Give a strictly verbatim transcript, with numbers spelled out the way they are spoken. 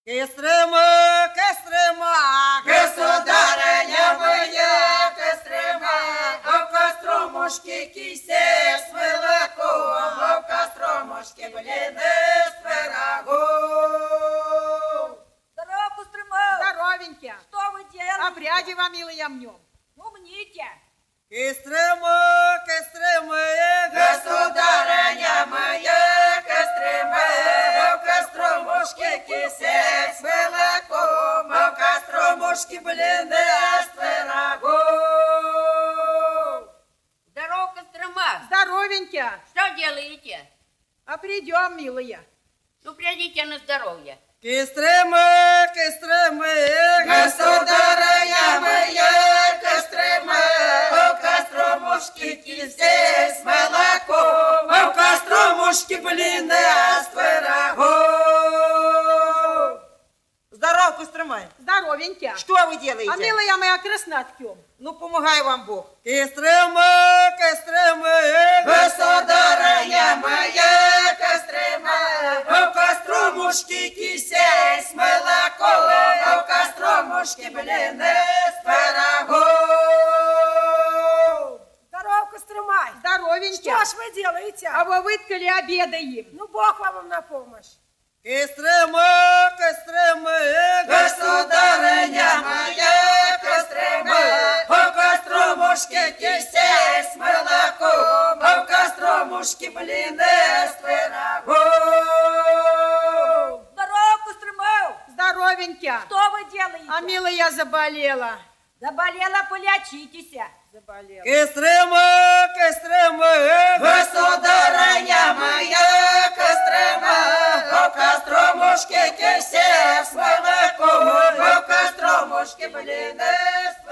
Кострома, Кострома, Государыня моя, Кострома, о Костромушке кисе с молоком, о Костромушке блины с пирогом. Здорово, Кострома! Здоровенькие. Что вы делаете? Обряди вам, милая, мнем. Ну, мните. Кострома, Кострома, Государыня моя, Кострома, о Костромушке кисе с молоком, о Костромушке блины с пирогом. Здорово, Кострома! Здоровенькие. Что делаете? А придем, милая. Ну, придите на здоровье. Кострома, Кострома, Государыня моя, Кострома, о Костромушке кисе с молоком, о Костромушке блины с пирогом. Здорово, Кострома. Здоровенькие. Что вы делаете? А милая моя красна ткем. Ну, помогай вам Бог. Кострома, Кострома, Государыня моя, Кострома, о Костромушке кисе с молоком, о Костромушке блины с пирогом. Здорово, Кострома. Здоровенькие. Что ж вы делаете? А вы выткали обедаем. Ну, Бог вам на помощь. Кострома, Кострома, Государыня моя, Кострома, о Костромушке кисе с молоком, о Костромушке блины с пирогом. Здорово, Кострома! Здоровенькие. Что вы делаете? А милая заболела. Заболела, полечитесь. Заболела. Кострома, Кострома, Государыня моя, Кострома, о Костромушке кисе с молоком, о Костромушке блины с